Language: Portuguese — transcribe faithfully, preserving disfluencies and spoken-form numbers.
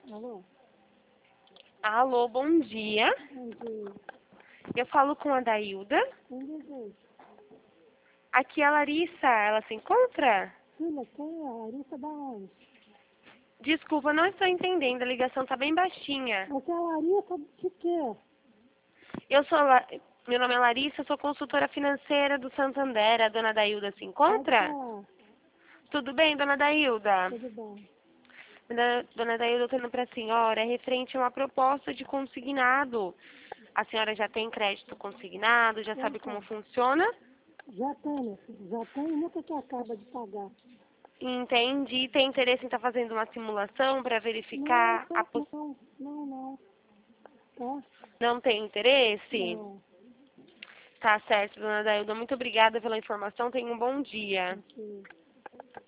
Alô? Alô, bom dia. Bom dia. Eu falo com a Dailda. Quem deseja? Aqui é a Larissa, ela se encontra? Filha, quem é? A Larissa da onde? Desculpa, não estou entendendo, a ligação tá bem baixinha. Você é a Larissa de quê? Eu sou, La... meu nome é Larissa, eu sou consultora financeira do Santander. A dona Dailda se Pode encontra? falar. Tudo bem, dona Dailda? Tudo bem. Dona Dona Dailda, eu tô indo para a senhora, é referente a uma proposta de consignado. A senhora já tem crédito consignado, já sabe como Então, funciona? já tem, meu filho. Já tem e nunca que acaba de pagar. Entendi. Tem interesse em estar fazendo uma simulação para Não, verificar a poss... não, não, não. Tá? Não tem interesse? Não. Tá certo, dona Dailda. Muito obrigada pela informação. Tenha um bom dia. Ok.